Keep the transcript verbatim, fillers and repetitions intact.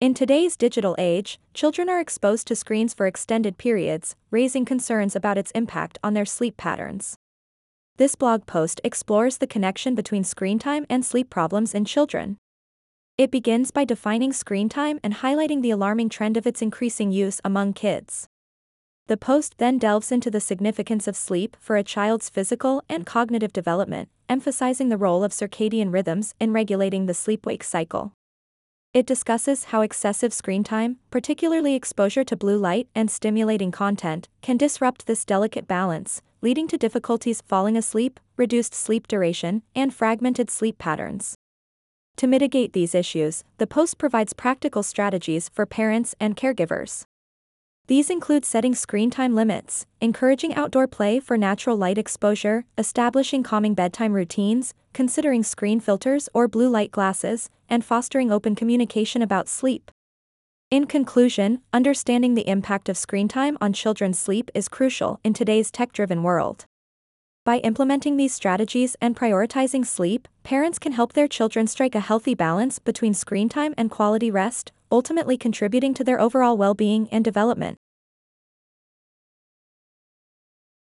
In today's digital age, children are exposed to screens for extended periods, raising concerns about its impact on their sleep patterns. This blog post explores the connection between screen time and sleep problems in children. It begins by defining screen time and highlighting the alarming trend of its increasing use among kids. The post then delves into the significance of sleep for a child's physical and cognitive development, emphasizing the role of circadian rhythms in regulating the sleep-wake cycle. It discusses how excessive screen time, particularly exposure to blue light and stimulating content, can disrupt this delicate balance, leading to difficulties falling asleep, reduced sleep duration, and fragmented sleep patterns. To mitigate these issues, the post provides practical strategies for parents and caregivers. These include setting screen time limits, encouraging outdoor play for natural light exposure, establishing calming bedtime routines, considering screen filters or blue light glasses, and fostering open communication about sleep. In conclusion, understanding the impact of screen time on children's sleep is crucial in today's tech-driven world. By implementing these strategies and prioritizing sleep, parents can help their children strike a healthy balance between screen time and quality rest, ultimately contributing to their overall well-being and development.